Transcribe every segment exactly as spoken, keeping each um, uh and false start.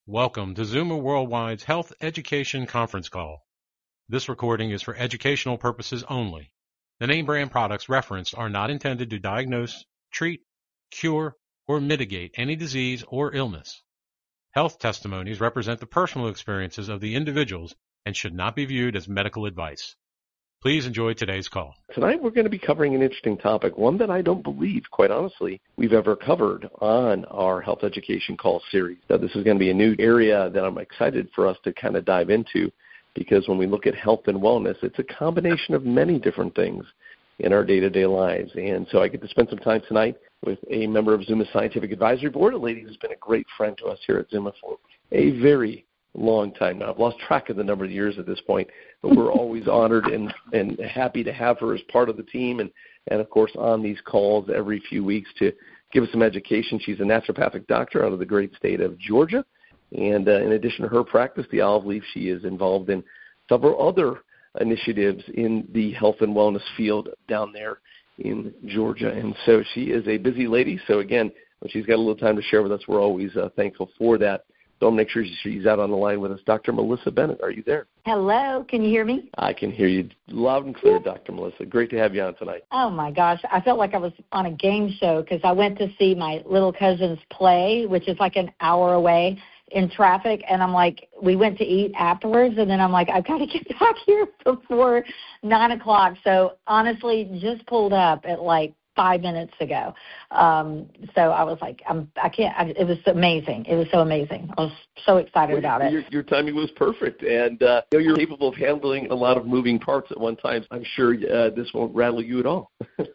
Welcome to Zuma Worldwide's Health Education Conference Call. This recording is for educational purposes only. The name brand products referenced are not intended to diagnose, treat, cure, or mitigate any disease or illness. Health testimonies represent the personal experiences of the individuals and should not be viewed as medical advice. Please enjoy today's call. Tonight we're going to be covering an interesting topic, one that I don't believe, quite honestly, we've ever covered on our Health Education Call series. So this is going to be a new area that I'm excited for us to kind of dive into, because when we look at health and wellness, it's a combination of many different things in our day-to-day lives. And so I get to spend some time tonight with a member of Zuma's Scientific Advisory Board, a lady who's been a great friend to us here at Zuma for a very long time now. I've lost track of the number of years at this point, but we're always honored and, and happy to have her as part of the team and, and, of course, on these calls every few weeks to give us some education. She's a naturopathic doctor out of the great state of Georgia, and uh, in addition to her practice, the Olive Leaf, she is involved in several other initiatives in the health and wellness field down there in Georgia, and so she is a busy lady. So, again, when she's got a little time to share with us, we're always uh, thankful for that. So I'll make sure she's out on the line with us. Doctor Melissa Bennett, are you there? Hello, can you hear me? I can hear you loud and clear, Doctor Melissa. Great to have you on tonight. Oh, my gosh. I felt like I was on a game show because I went to see my little cousin's play, which is like an hour away in traffic, and I'm like, we went to eat afterwards, and then I'm like, I've got to get back here before nine o'clock. So, honestly, just pulled up at like five minutes ago. Um, so I was like, I'm, I can't, I, it was amazing. It was so amazing. I was so excited well, about your, it. Your timing was perfect. And uh, you know, you're capable of handling a lot of moving parts at one time. I'm sure uh, this won't rattle you at all.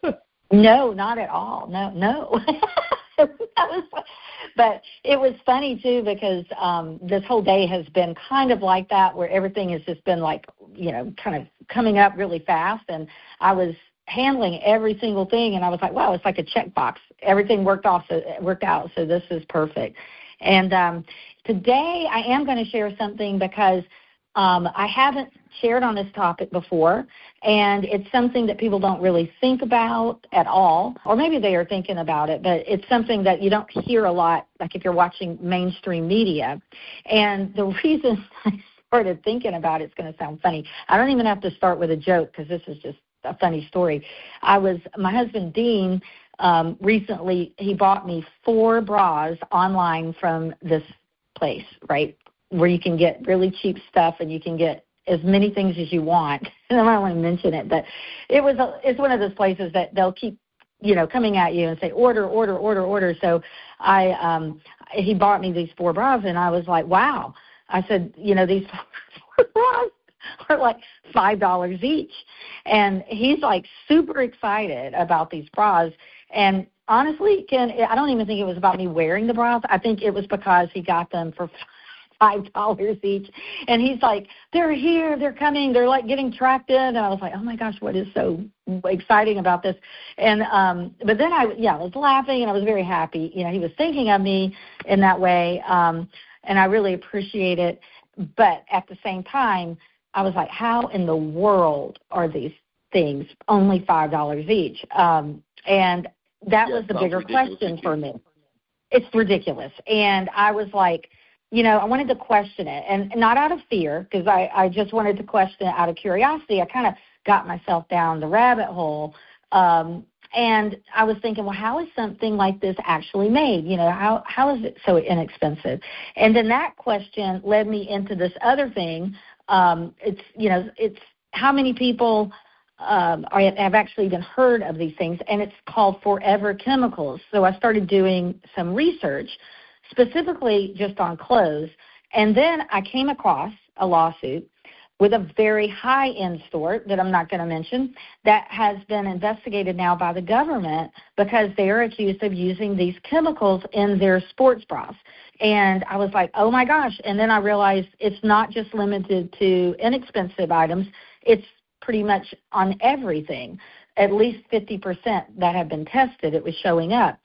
No, not at all. No, no. that was, but it was funny, too, because um, this whole day has been kind of like that, where everything has just been like, you know, kind of coming up really fast. And I was handling every single thing, and I was like, wow, it's like a checkbox. Everything worked off, so it worked out, so this is perfect. And um, today I am going to share something because um, I haven't shared on this topic before, and it's something that people don't really think about at all, or maybe they are thinking about it, but it's something that you don't hear a lot, like if you're watching mainstream media. And the reason I started thinking about it, it's going to sound funny. I don't even have to start with a joke because this is just a funny story. I was, my husband Dean, um, recently, he bought me four bras online from this place, right, where you can get really cheap stuff and you can get as many things as you want. And I don't want to mention it, but it was, a, it's one of those places that they'll keep, you know, coming at you and say, order, order, order, order. So I, um, he bought me these four bras, and I was like, wow. I said, you know, these four bras are like five dollars each. And he's like super excited about these bras. And honestly, Ken, I don't even think it was about me wearing the bras. I think it was because he got them for five dollars each. And he's like, they're here, they're coming, they're like getting tracked in. And I was like, oh my gosh, what is so exciting about this? And, um, but then I, yeah, I was laughing, and I was very happy. You know, he was thinking of me in that way. Um, and I really appreciate it. But at the same time, I was like, how in the world are these things only five dollars each? Um, and that yeah, was the bigger question for me. It's ridiculous. And I was like, you know, I wanted to question it, and not out of fear, because I, I just wanted to question it out of curiosity. I kind of got myself down the rabbit hole. Um, and I was thinking, well, how is something like this actually made? You know, how how is it so inexpensive? And then that question led me into this other thing. Um, it's, you know, it's how many people um, are, have actually even heard of these things, and it's called Forever Chemicals. So I started doing some research specifically just on clothes, and then I came across a lawsuit with a very high-end store that I'm not going to mention that has been investigated now by the government because they are accused of using these chemicals in their sports bras. And I was like, oh, my gosh. And then I realized it's not just limited to inexpensive items. It's pretty much on everything, at least fifty percent that have been tested, it was showing up.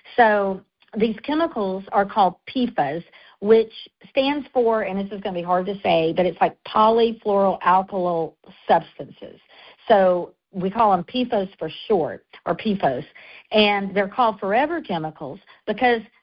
So these chemicals are called P F A S, which stands for, and this is going to be hard to say, but it's like polyfluoroalkyl substances. So we call them P F A S for short, or P F A S, and they're called forever chemicals because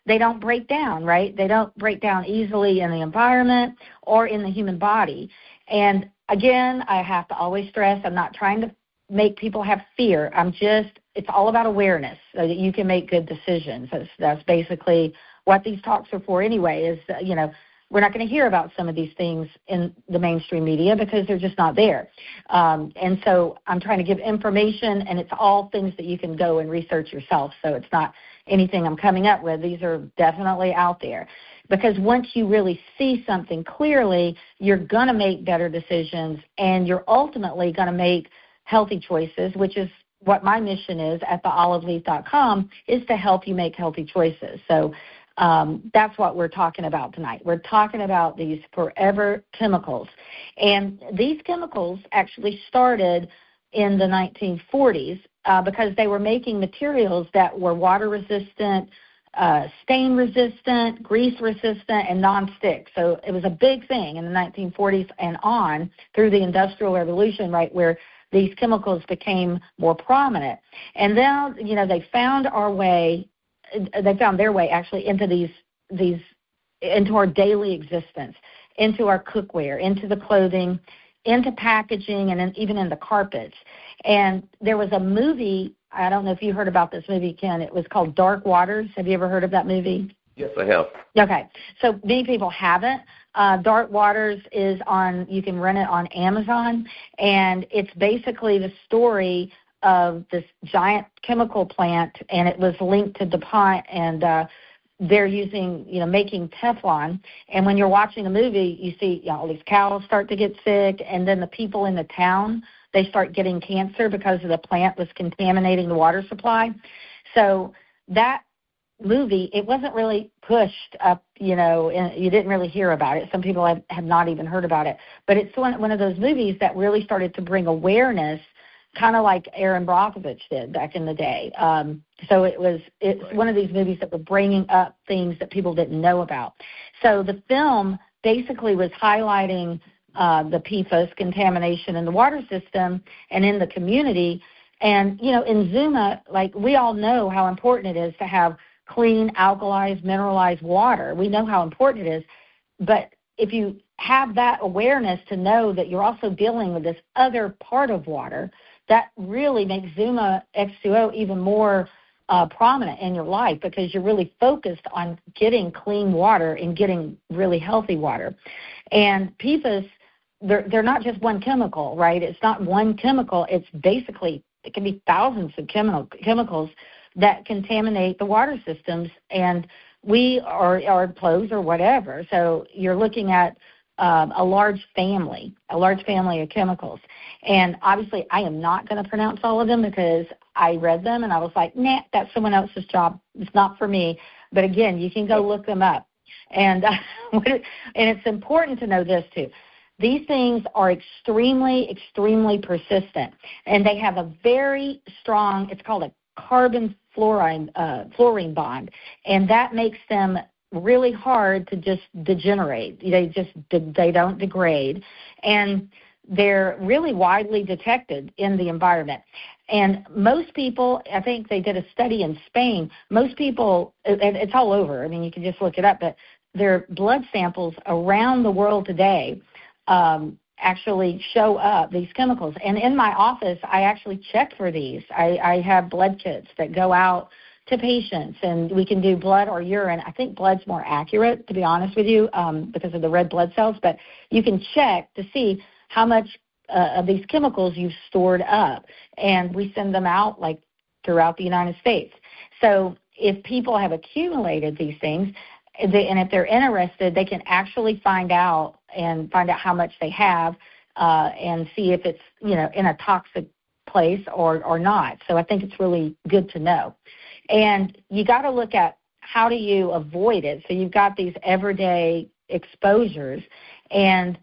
they don't break down, right? They don't break down easily in the environment or in the human body. And again, I have to always stress, I'm not trying to make people have fear. I'm just, it's all about awareness so that you can make good decisions. That's, that's basically what these talks are for anyway, is, uh, you know, we're not going to hear about some of these things in the mainstream media because they're just not there. Um, and so I'm trying to give information, and it's all things that you can go and research yourself. So it's not anything I'm coming up with. These are definitely out there. Because once you really see something clearly, you're going to make better decisions, and you're ultimately going to make healthy choices, which is what my mission is at the olive leaf dot com, is to help you make healthy choices. So um, that's what we're talking about tonight. We're talking about these forever chemicals. And these chemicals actually started in the nineteen forties uh, because they were making materials that were water resistant, uh, stain resistant, grease resistant, and non-stick. So it was a big thing in the nineteen forties and on through the Industrial Revolution, right, where these chemicals became more prominent. And then, you know, they found our way, they found their way actually into these, these, into our daily existence, into our cookware, into the clothing, into packaging, and then even in the carpets. And there was a movie, I don't know if you heard about this movie, Ken. It was called Dark Waters. Have you ever heard of that movie? Yes, I have. Okay. So many people haven't. Uh, Dark Waters is on, you can rent it on Amazon, and it's basically the story of this giant chemical plant, and it was linked to DuPont, and uh, they're using, you know, making Teflon. And when you're watching the movie, you see, you know, all these cows start to get sick, and then the people in the town, they start getting cancer because the plant was contaminating the water supply. So that movie, it wasn't really pushed up, you know, and you didn't really hear about it. Some people have, have not even heard about it. But it's one, one of those movies that really started to bring awareness, kind of like Aaron Brockovich did back in the day. Um, so it was it's right. one of these movies that were bringing up things that people didn't know about. So the film basically was highlighting uh, the P F A S contamination in the water system and in the community. And, you know, in Zuma, like, we all know how important it is to have clean, alkalized, mineralized water. We know how important it is. But if you have that awareness to know that you're also dealing with this other part of water, that really makes Zuma X two O even more uh, prominent in your life, because you're really focused on getting clean water and getting really healthy water. And P F A S, they're, they're not just one chemical, right? It's not one chemical. It's basically, it can be thousands of chemical, chemicals that contaminate the water systems, and we are, or clothes or whatever. So you're looking at um, a large family, a large family of chemicals. And obviously I am not going to pronounce all of them because I read them and I was like, nah, that's someone else's job. It's not for me. But again, you can go look them up. And, uh, and it's important to know this too. These things are extremely, extremely persistent, and they have a very strong, it's called a carbon fluorine uh, fluorine bond, and that makes them really hard to just degenerate. They just they don't degrade, and they're really widely detected in the environment. And most people, I think they did a study in Spain, most people, and it's all over, I mean, you can just look it up, but their blood samples around the world today um, actually show up these chemicals. And in my office, I actually check for these. I, I have blood kits that go out to patients, and we can do blood or urine. I think blood's more accurate, to be honest with you, um, because of the red blood cells, but you can check to see how much uh, of these chemicals you've stored up, and we send them out like throughout the United States. So if people have accumulated these things, they, and if they're interested, they can actually find out and find out how much they have uh, and see if it's, you know, in a toxic place or, or not. So I think it's really good to know. And you got to look at how do you avoid it. So you've got these everyday exposures, and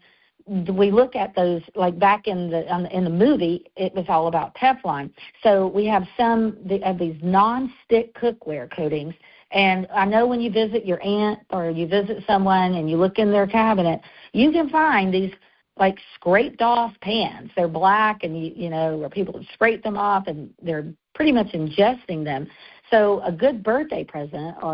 we look at those, like back in the in the movie, it was all about Teflon. So we have some of these non-stick cookware coatings. And I know when you visit your aunt or you visit someone and you look in their cabinet, you can find these like scraped off pans. They're black, and you you know, where people have scraped them off and they're pretty much ingesting them. So a good birthday present or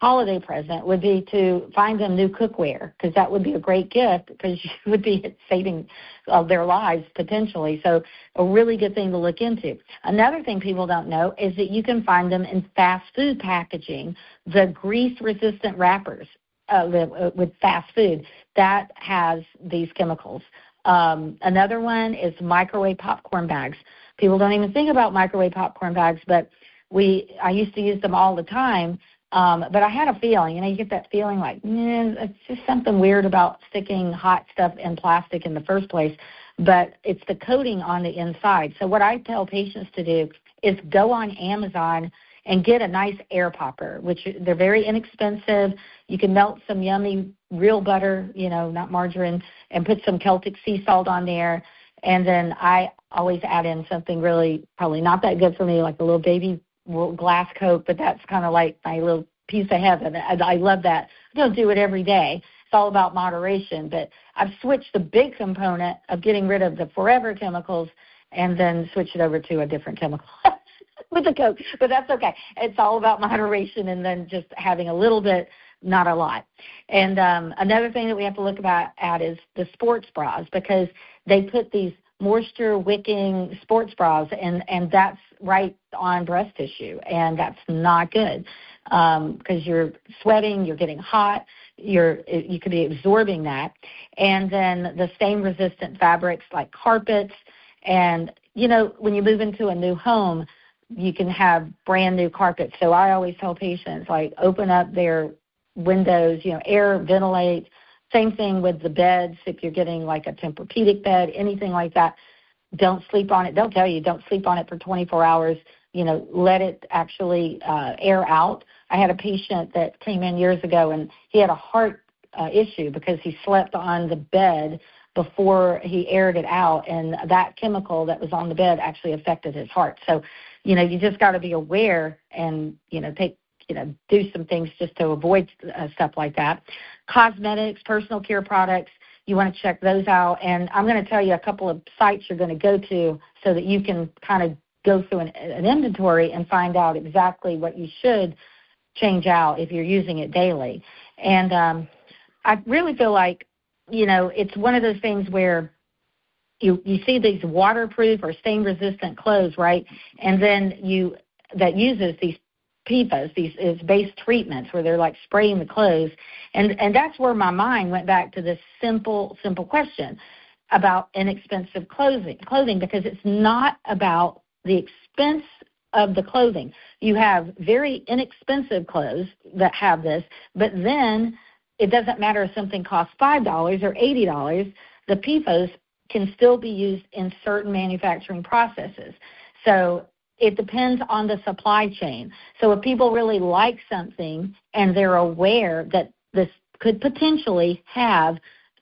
holiday present would be to find them new cookware, because that would be a great gift, because you would be saving uh, their lives potentially. So a really good thing to look into. Another thing people don't know is that you can find them in fast food packaging, the grease-resistant wrappers uh, with fast food, that has these chemicals. Um, another one is microwave popcorn bags. People don't even think about microwave popcorn bags, but we I used to use them all the time. Um, but I had a feeling, you know, you get that feeling like, eh, it's just something weird about sticking hot stuff in plastic in the first place. But it's the coating on the inside. So what I tell patients to do is go on Amazon and get a nice air popper, which they're very inexpensive. You can melt some yummy real butter, you know, not margarine, and put some Celtic sea salt on there. And then I always add in something really probably not that good for me, like a little baby glass Coke, but that's kind of like my little piece of heaven. I, I love that. I don't do it every day. It's all about moderation. But I've switched the big component of getting rid of the forever chemicals and then switch it over to a different chemical with the Coke. But that's okay. It's all about moderation and then just having a little bit, not a lot. And um, another thing that we have to look about at is the sports bras, because they put these moisture wicking sports bras, and, and that's right on breast tissue, and that's not good because um, you're sweating, you're getting hot, you're you could be absorbing that. And then the stain-resistant fabrics like carpets, and, you know, when you move into a new home, you can have brand new carpets. So I always tell patients, like, open up their windows, you know, air, ventilate. Same thing with the beds. If you're getting like a Tempur-Pedic bed, anything like that, don't sleep on it. They'll tell you don't sleep on it for twenty-four hours. You know, let it actually uh, air out. I had a patient that came in years ago, and he had a heart uh, issue because he slept on the bed before he aired it out, and that chemical that was on the bed actually affected his heart. So, you know, you just got to be aware and, you know, take you know, do some things just to avoid uh, stuff like that. Cosmetics, personal care products, you want to check those out. And I'm going to tell you a couple of sites you're going to go to so that you can kind of go through an, an inventory and find out exactly what you should change out if you're using it daily. And um, I really feel like, you know, it's one of those things where you, you see these waterproof or stain-resistant clothes, right? And then you that uses these P F A S, these is base treatments where they're like spraying the clothes. And, and that's where my mind went back to this simple, simple question about inexpensive clothing, clothing, because it's not about the expense of the clothing. You have very inexpensive clothes that have this, but then it doesn't matter if something costs five dollars or eighty dollars, the P F A S can still be used in certain manufacturing processes. So it depends on the supply chain. So if people really like something and they're aware that this could potentially have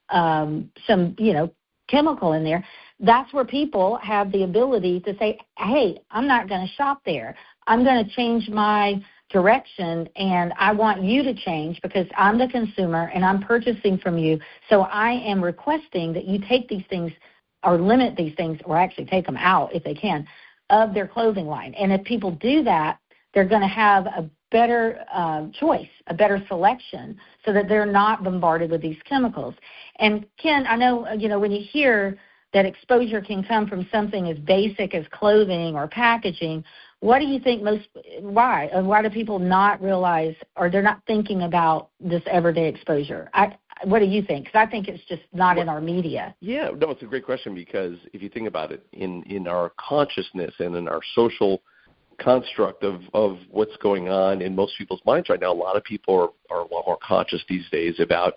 um, some, you know, chemical in there, that's where people have the ability to say, hey, I'm not going to shop there. I'm going to change my direction, and I want you to change because I'm the consumer and I'm purchasing from you. So I am requesting that you take these things or limit these things, or actually take them out if they can, of their clothing line. And if people do that, they're going to have a better uh, choice, a better selection, so that they're not bombarded with these chemicals. And Ken, I know, you know, when you hear that exposure can come from something as basic as clothing or packaging, what do you think most, why? And why do people not realize, or they're not thinking about this everyday exposure? I, what do you think? Because I think it's just not well, in our media. Yeah, no, it's a great question, because if you think about it, in, in our consciousness and in our social construct of, of what's going on in most people's minds right now, a lot of people are, are a lot more conscious these days about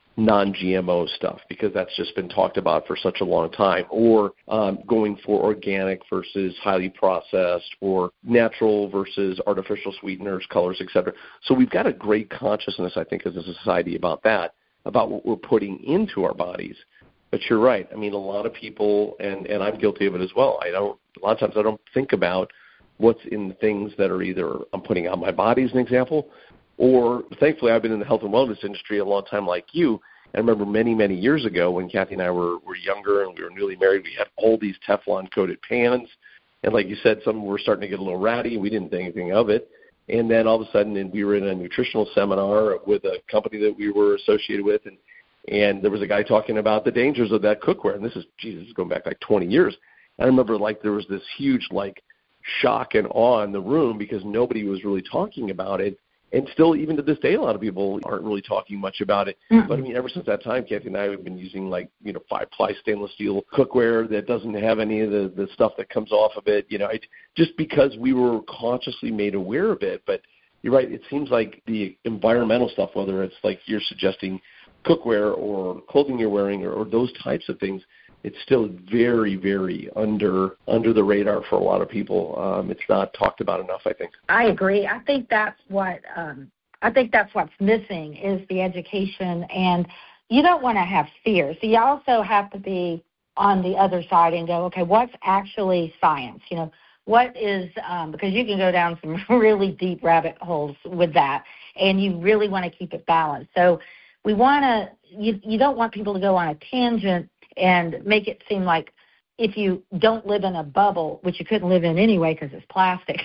non-G M O stuff, because that's just been talked about for such a long time, or um, going for organic versus highly processed, or natural versus artificial sweeteners, colors, et cetera. So we've got a great consciousness, I think, as a society about that, about what we're putting into our bodies. But you're right. I mean, a lot of people, and, and I'm guilty of it as well, I don't, a lot of times I don't think about what's in the things that are either I'm putting on my body, as an example, or thankfully I've been in the health and wellness industry a long time like you. I remember many, many years ago when Kathy and I were, were younger and we were newly married, we had all these Teflon-coated pans. And like you said, some were starting to get a little ratty. We didn't think anything of it. And then all of a sudden, and we were in a nutritional seminar with a company that we were associated with, and and there was a guy talking about the dangers of that cookware. And this is, Jesus, this is going back like twenty years. I remember like there was this huge like shock and awe in the room because nobody was really talking about it. And still, even to this day, a lot of people aren't really talking much about it. Mm-hmm. But, I mean, ever since that time, Kathy and I have been using, like, you know, five-ply stainless steel cookware that doesn't have any of the, the stuff that comes off of it, you know, it, just because we were consciously made aware of it. But you're right, it seems like the environmental stuff, whether it's like you're suggesting cookware or clothing you're wearing or, or those types of things, it's still very, very under under the radar for a lot of people. Um, it's not talked about enough, I think. I agree. I think that's what um, I think that's what's missing is the education, and you don't want to have fear. So you also have to be on the other side and go, okay, what's actually science? You know, what is um, because you can go down some really deep rabbit holes with that, and you really want to keep it balanced. So we want to. You you don't want people to go on a tangent and make it seem like if you don't live in a bubble, which you couldn't live in anyway because it's plastic,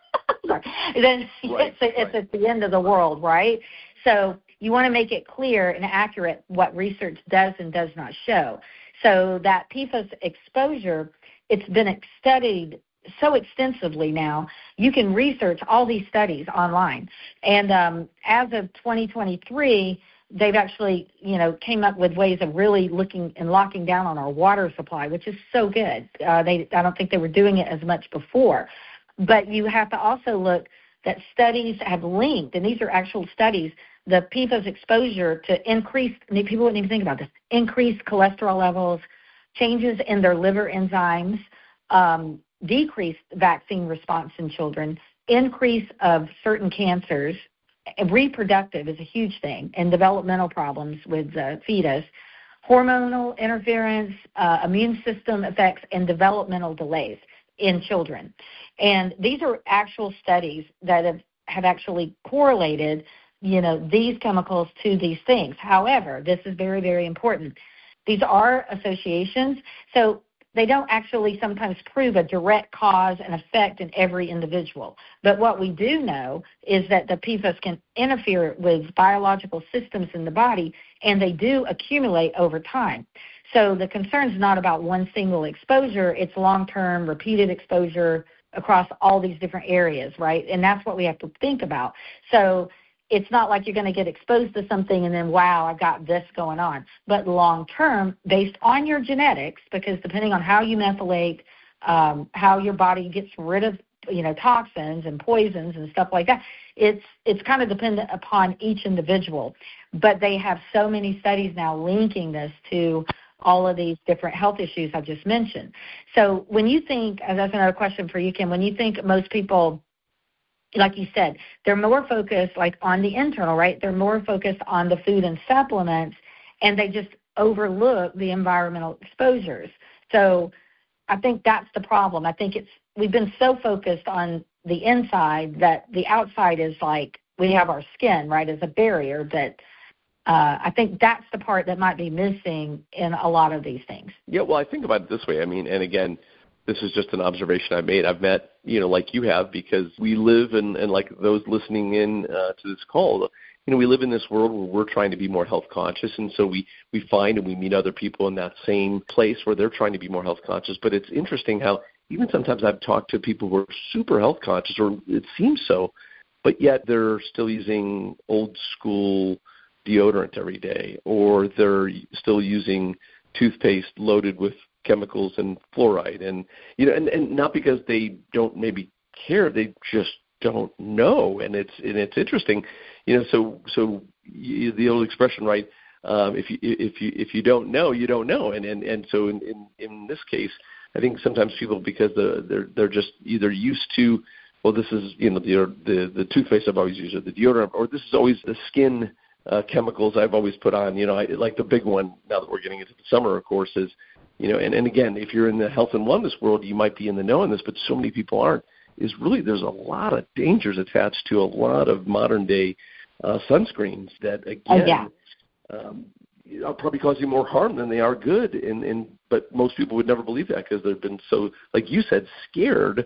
then right, it's, it's right. at the end of the world, right? So you want to make it clear and accurate what research does and does not show. So that P F A S exposure, it's been studied so extensively now, you can research all these studies online. And um, as of twenty twenty-three, they've actually, you know, came up with ways of really looking and locking down on our water supply, which is so good. Uh, they, I don't think they were doing it as much before. But you have to also look that studies have linked, and these are actual studies, the P F A S exposure to increase, people wouldn't even think about this, increased cholesterol levels, changes in their liver enzymes, um, decreased vaccine response in children, increase of certain cancers. Reproductive is a huge thing, and developmental problems with the fetus, hormonal interference, uh, immune system effects, and developmental delays in children. And these are actual studies that have, have actually correlated, you know, these chemicals to these things. However, this is very, very important. These are associations, so they don't actually sometimes prove a direct cause and effect in every individual. But what we do know is that the P F A S can interfere with biological systems in the body, and they do accumulate over time. So the concern is not about one single exposure. It's long-term, repeated exposure across all these different areas, right? And that's what we have to think about. So it's not like you're going to get exposed to something and then, wow, I've got this going on. But long-term, based on your genetics, because depending on how you methylate, um, how your body gets rid of, you know, toxins and poisons and stuff like that, it's it's kind of dependent upon each individual. But they have so many studies now linking this to all of these different health issues I just mentioned. So when you think, and that's another question for you, Kim, when you think most people, like you said, they're more focused like on the internal, right? They're more focused on the food and supplements, and they just overlook the environmental exposures. So I think that's the problem. I think it's we've been so focused on the inside that the outside is like we have our skin, right, as a barrier. But uh, I think that's the part that might be missing in a lot of these things. Yeah, well, I think about it this way. I mean, and again, this is just an observation I made. I've met, you know, like you have, because we live in, and like those listening in uh, to this call, you know, we live in this world where we're trying to be more health conscious, and so we, we find and we meet other people in that same place where they're trying to be more health conscious. But it's interesting how even sometimes I've talked to people who are super health conscious, or it seems so, but yet they're still using old school deodorant every day, or they're still using toothpaste loaded with chemicals and fluoride, and you know, and, and not because they don't maybe care, they just don't know, and it's and it's interesting, you know. So so you, the old expression, right? Um, if you if you if you don't know, you don't know, and and, and so in, in in this case, I think sometimes people, because the, they're they're just either used to, well, this is, you know, the the the toothpaste I've always used, or the deodorant, or this is always the skin uh, chemicals I've always put on. You know, I, like the big one now that we're getting into the summer, of course, is, you know, and, and again, if you're in the health and wellness world, you might be in the know on this, but so many people aren't, is really there's a lot of dangers attached to a lot of modern day uh, sunscreens that, again, oh, yeah. um, are probably causing more harm than they are good. And, and but most people would never believe that because they've been so, like you said, scared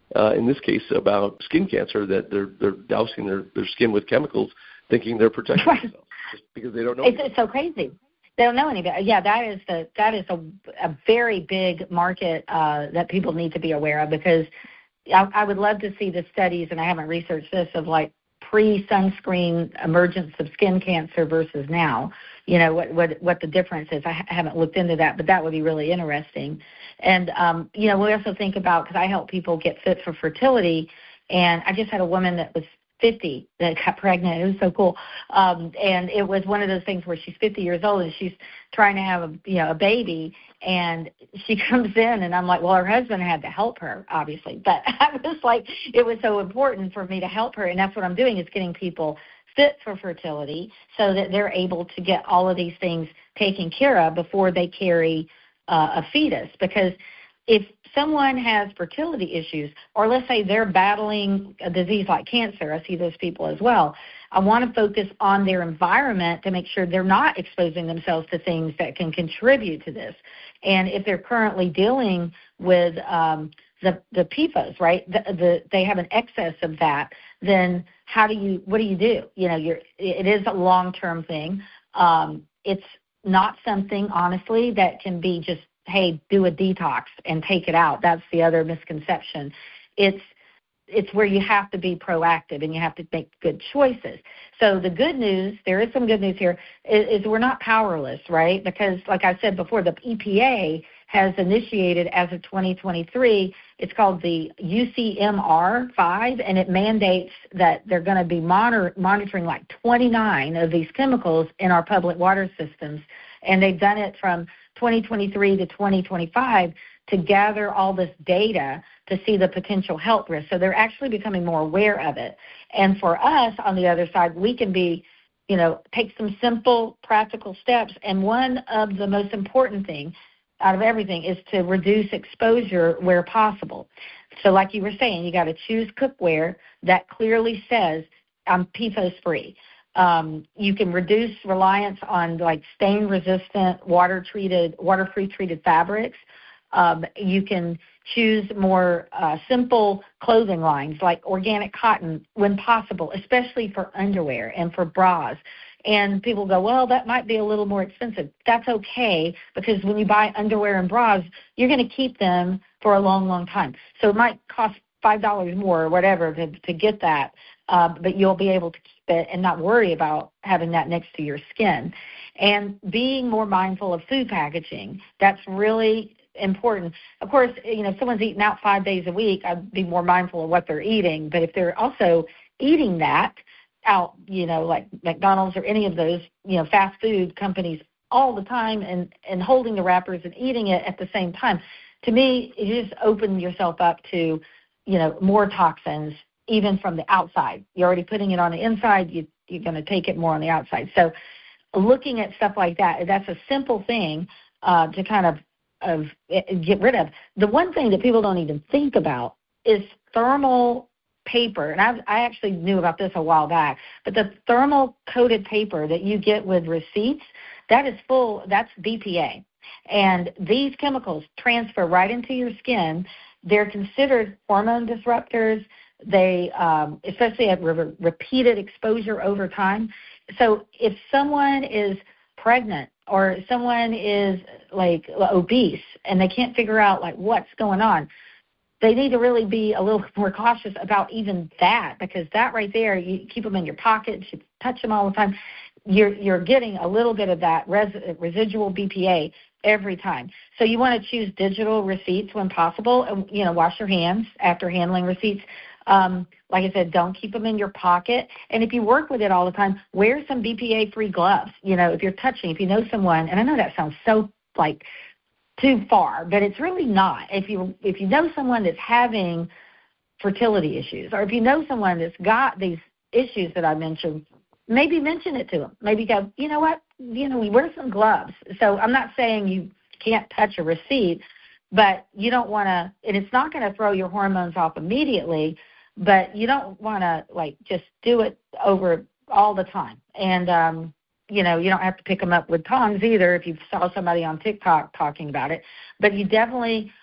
uh, in this case about skin cancer, that they're they're dousing their, their skin with chemicals, thinking they're protecting right. themselves just because they don't know. It's, it's so crazy. They don't know any better. Yeah, that is the that is a, a very big market uh, that people need to be aware of, because I, I would love to see the studies, and I haven't researched this, of like pre-sunscreen emergence of skin cancer versus now. You know, what what, what the difference is. I ha- haven't looked into that, but that would be really interesting. And, um, you know, we also think about, because I help people get fit for fertility, and I just had a woman that was fifty that got pregnant. It was so cool. Um, and it was one of those things where she's fifty years old and she's trying to have a, you know, a baby, and she comes in and I'm like, well, her husband had to help her, obviously. But I was like, it was so important for me to help her. And that's what I'm doing, is getting people fit for fertility so that they're able to get all of these things taken care of before they carry uh, a fetus. Because if someone has fertility issues, or let's say they're battling a disease like cancer, I see those people as well, I want to focus on their environment to make sure they're not exposing themselves to things that can contribute to this. And if they're currently dealing with um, the, the P F A S, right, the, the, they have an excess of that, then how do you, what do you do? You know, you're, it is a long-term thing. Um, it's not something, honestly, that can be just, hey, do a detox and take it out. That's the other misconception. It's it's where you have to be proactive and you have to make good choices. So the good news, there is some good news here, is, is we're not powerless, right? Because like I said before, the E P A has initiated as of twenty twenty-three, it's called the U C M R five, and it mandates that they're going to be monitor, monitoring like twenty-nine of these chemicals in our public water systems. And they've done it from twenty twenty-three to twenty twenty-five to gather all this data to see the potential health risks. So they're actually becoming more aware of it. And for us, on the other side, we can be, you know, take some simple, practical steps. And one of the most important things out of everything is to reduce exposure where possible. So like you were saying, you got to choose cookware that clearly says I'm P F A S free. Um, you can reduce reliance on like stain-resistant, water-treated, water pre-treated fabrics. Um, you can choose more uh, simple clothing lines like organic cotton when possible, especially for underwear and for bras. And people go, well, that might be a little more expensive. That's okay, because when you buy underwear and bras, you're going to keep them for a long, long time. So it might cost five dollars more or whatever to, to get that, uh, but you'll be able to keep it and not worry about having that next to your skin. And being more mindful of food packaging, that's really important. Of course, you know, if someone's eating out five days a week, I'd be more mindful of what they're eating. But if they're also eating that out, you know, like McDonald's or any of those, you know, fast food companies all the time, and, and holding the wrappers and eating it at the same time, to me, you just open yourself up to, you know, more toxins, even from the outside. You're already putting it on the inside, you, you're going to take it more on the outside. So looking at stuff like that, that's a simple thing uh, to kind of, of get rid of. The one thing that people don't even think about is thermal paper. And I, I actually knew about this a while back, but the thermal coated paper that you get with receipts, that is full, that's B P A. And these chemicals transfer right into your skin. They're considered hormone disruptors. They, um, especially at re- repeated exposure over time. So if someone is pregnant or someone is like obese and they can't figure out like what's going on, they need to really be a little more cautious about even that, because that right there, you keep them in your pocket, you touch them all the time, you're you're getting a little bit of that res- residual B P A every time. So you want to choose digital receipts when possible, and, you know, wash your hands after handling receipts. Um, like I said, don't keep them in your pocket. And if you work with it all the time, wear some B P A-free gloves. You know, if you're touching, if you know someone, and I know that sounds so like too far, but it's really not. If you if you know someone that's having fertility issues, or if you know someone that's got these issues that I mentioned, maybe mention it to them. Maybe go, you know what, you know, we wear some gloves. So I'm not saying you can't touch a receipt, but you don't want to, and it's not going to throw your hormones off immediately, but you don't want to, like, just do it over all the time. And, um, you know, you don't have to pick them up with tongs either if you saw somebody on TikTok talking about it. But you definitely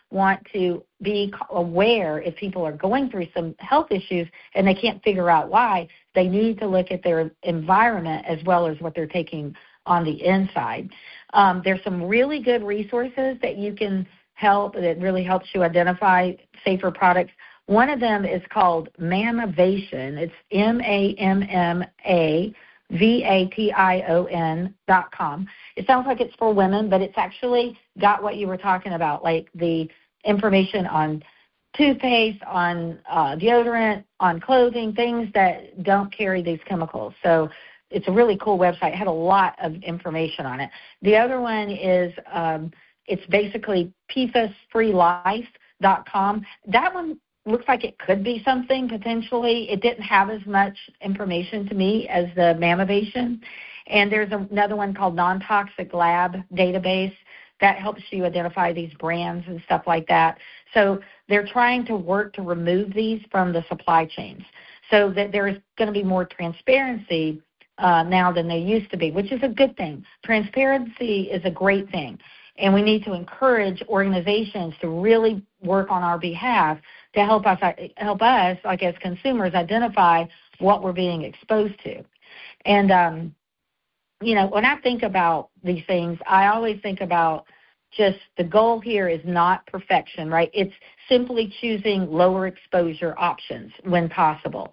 want to be aware if people are going through some health issues and they can't figure out why, they need to look at their environment as well as what they're taking on the inside. Um, there's some really good resources that you can help, that really helps you identify safer products. One of them is called Mammavation. It's M A M M A V A T I O N dot com. It sounds like it's for women, but it's actually got what you were talking about, like the information on toothpaste, on uh, deodorant, on clothing, things that don't carry these chemicals. So it's a really cool website. It had a lot of information on it. The other one is um, it's basically P F A S free life dot com. That one looks like it could be something potentially. It didn't have as much information to me as the Mammavation. And there's another one called Non-Toxic Lab Database that helps you identify these brands and stuff like that. So they're trying to work to remove these from the supply chains so that there's going to be more transparency uh, now than there used to be, which is a good thing. Transparency is a great thing. And we need to encourage organizations to really work on our behalf to help us, help us, like as consumers, identify what we're being exposed to. And, um, you know, when I think about these things, I always think about just the goal here is not perfection, right? It's simply choosing lower exposure options when possible.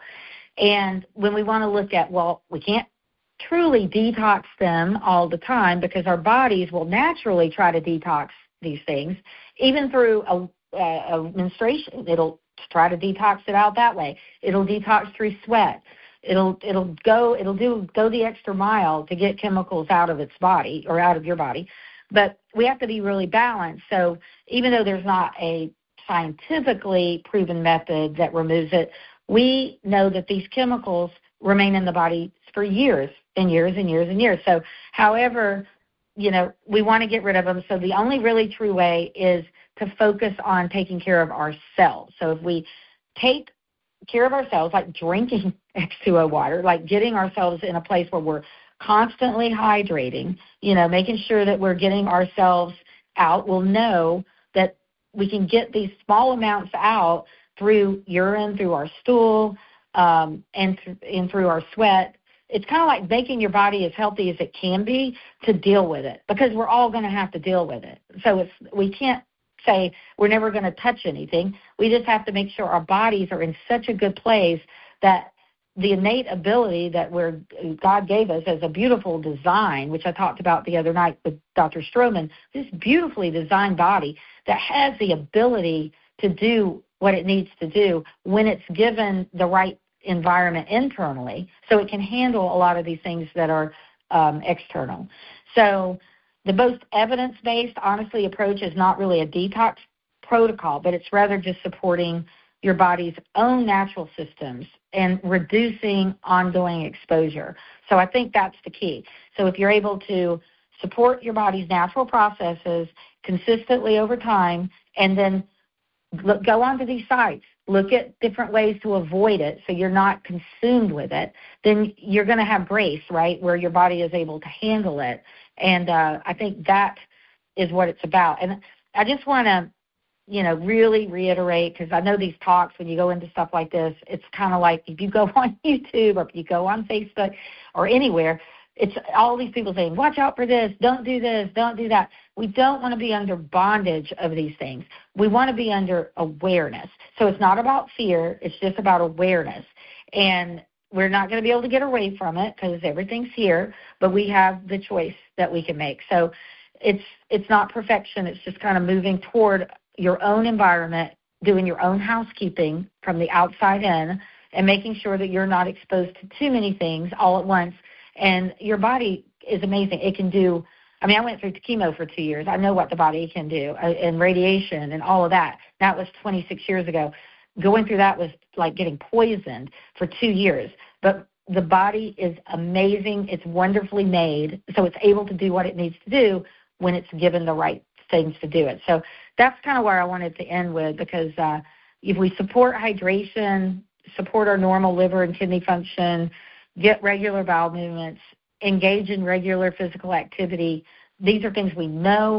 And when we want to look at, well, we can't truly detox them all the time because our bodies will naturally try to detox these things, even through a, a, a menstruation. It'll try to detox it out that way. It'll detox through sweat. It'll it'll go it'll do go the extra mile to get chemicals out of its body or out of your body. But we have to be really balanced. So even though there's not a scientifically proven method that removes it, we know that these chemicals remain in the body for years and years and years and years. So however, you know, we want to get rid of them. So the only really true way is to focus on taking care of ourselves. So if we take care of ourselves, like drinking H two O water, like getting ourselves in a place where we're constantly hydrating, you know, making sure that we're getting ourselves out, we'll know that we can get these small amounts out through urine, through our stool, um, and, th- and through our sweat. It's kind of like making your body as healthy as it can be to deal with it, because we're all going to have to deal with it. So it's, we can't say we're never going to touch anything. We just have to make sure our bodies are in such a good place that the innate ability that we're, God gave us as a beautiful design, which I talked about the other night with Doctor Stroman, this beautifully designed body that has the ability to do what it needs to do when it's given the right environment internally, so it can handle a lot of these things that are um, external. So the most evidence-based, honestly, approach is not really a detox protocol, but it's rather just supporting your body's own natural systems and reducing ongoing exposure. So I think that's the key. So if you're able to support your body's natural processes consistently over time, and then look, go onto these sites, look at different ways to avoid it so you're not consumed with it, then you're going to have grace, right, where your body is able to handle it. And uh, I think that is what it's about. And I just want to, you know, really reiterate, because I know these talks, when you go into stuff like this, it's kind of like if you go on YouTube or if you go on Facebook or anywhere, it's all these people saying, watch out for this, don't do this, don't do that. We don't want to be under bondage of these things. We want to be under awareness. So it's not about fear. It's just about awareness. And we're not going to be able to get away from it because everything's here, but we have the choice that we can make. So it's it's not perfection. It's just kind of moving toward your own environment, doing your own housekeeping from the outside in, and making sure that you're not exposed to too many things all at once. And your body is amazing. It can do, I mean, I went through chemo for two years. I know what the body can do, uh, and radiation and all of that. That was twenty-six years ago. Going through that was like getting poisoned for two years. But the body is amazing. It's wonderfully made, so it's able to do what it needs to do when it's given the right things to do it. So that's kind of where I wanted to end with, because uh, if we support hydration, support our normal liver and kidney function, get regular bowel movements, engage in regular physical activity, these are things we know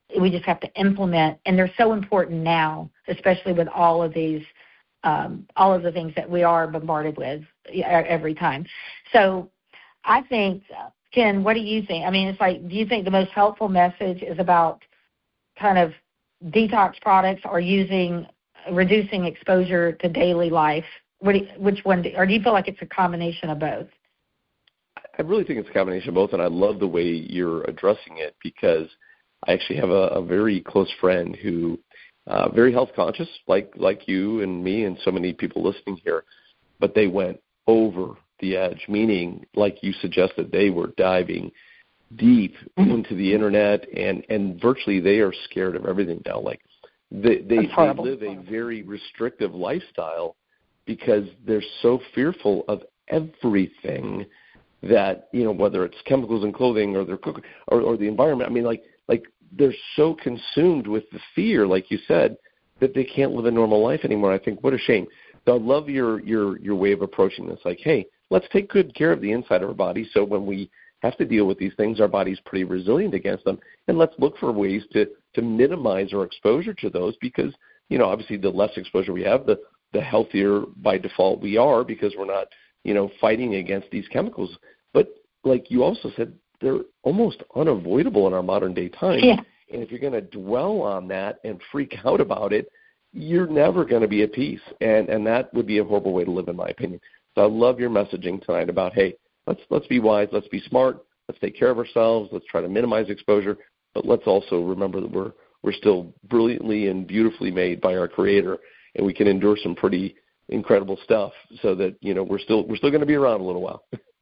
we just have to implement, and they're so important now, especially with all of these, um, all of the things that we are bombarded with every time. So I think, Ken, what do you think? I mean, it's like, do you think the most helpful message is about kind of detox products or using, reducing exposure to daily life? What do you, which one, do, or do you feel like it's a combination of both? I really think it's a combination of both, and I love the way you're addressing it because I actually have a, a very close friend who, uh, very health conscious, like like you and me and so many people listening here, but they went over the edge, meaning, like you suggested, they were diving deep mm-hmm. into the internet, and, and virtually they are scared of everything now. Like they they, they live a very restrictive lifestyle because they're so fearful of everything that, you know, whether it's chemicals in clothing or their cooking or, or the environment. I mean, like like they're so consumed with the fear, like you said, that they can't live a normal life anymore. I think what a shame. So I love your your your way of approaching this. Like, hey, let's take good care of the inside of our body so when we have to deal with these things, our body's pretty resilient against them. And let's look for ways to, to minimize our exposure to those because, you know, obviously the less exposure we have, the, the healthier by default we are because we're not, you know, fighting against these chemicals. But like you also said, they're almost unavoidable in our modern day time. Yeah. And if you're going to dwell on that and freak out about it, you're never going to be at peace. And, and that would be a horrible way to live, in my opinion. So I love your messaging tonight about, hey, let's let's be wise, let's be smart, let's take care of ourselves, let's try to minimize exposure, but let's also remember that we're we're still brilliantly and beautifully made by our Creator, and we can endure some pretty incredible stuff so that, you know, we're still we're still going to be around a little while.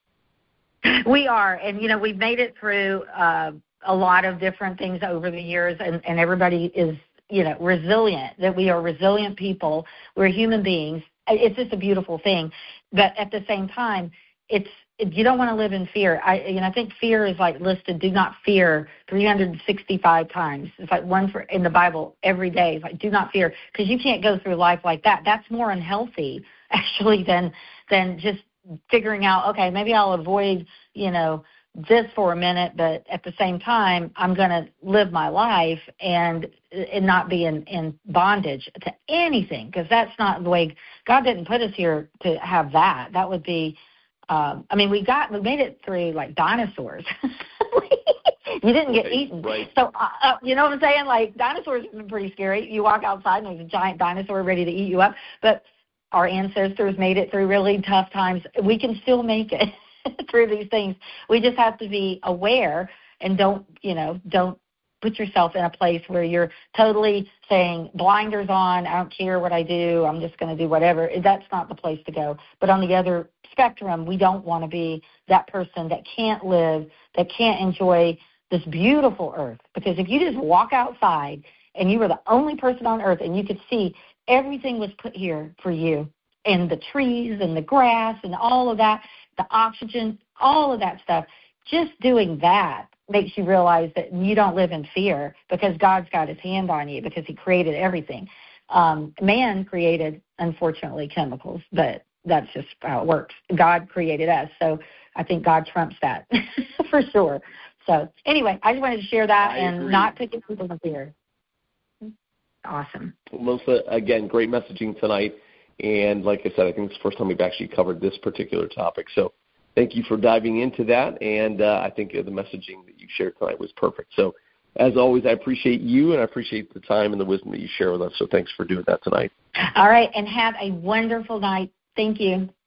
We are, and, you know, we've made it through uh, a lot of different things over the years, and, and everybody is, you know, resilient, that we are resilient people. We're human beings. It's just a beautiful thing. But at the same time, it's you don't want to live in fear. I, you know, I think fear is like listed, do not fear, three hundred sixty-five times. It's like one for in the Bible every day. It's like, do not fear, because you can't go through life like that. That's more unhealthy, actually, than than just figuring out, okay, maybe I'll avoid, you know, this for a minute, but at the same time, I'm going to live my life and and not be in, in bondage to anything, because that's not the way God didn't put us here to have that. That would be, um, I mean, we got we made it through like dinosaurs. You didn't get eaten. Right. So, uh, uh, you know what I'm saying? Like, dinosaurs have been pretty scary. You walk outside and there's a giant dinosaur ready to eat you up. But our ancestors made it through really tough times. We can still make it through these things. We just have to be aware and don't, you know, don't put yourself in a place where you're totally saying blinders on, I don't care what I do, I'm just going to do whatever. That's not the place to go. But on the other spectrum, we don't want to be that person that can't live, that can't enjoy this beautiful earth. Because if you just walk outside and you were the only person on earth and you could see everything was put here for you, and the trees and the grass and all of that, the oxygen, all of that stuff, just doing that makes you realize that you don't live in fear, because God's got his hand on you, because he created everything. Um, man created, unfortunately, chemicals, but that's just how it works. God created us, so I think God trumps that for sure. So anyway, I just wanted to share that I and agree. not to get people in fear. Awesome. Melissa, again, great messaging tonight. And like I said, I think it's the first time we've actually covered this particular topic. So thank you for diving into that. And uh, I think uh, the messaging that you shared tonight was perfect. So as always, I appreciate you, and I appreciate the time and the wisdom that you share with us. So thanks for doing that tonight. All right. And have a wonderful night. Thank you.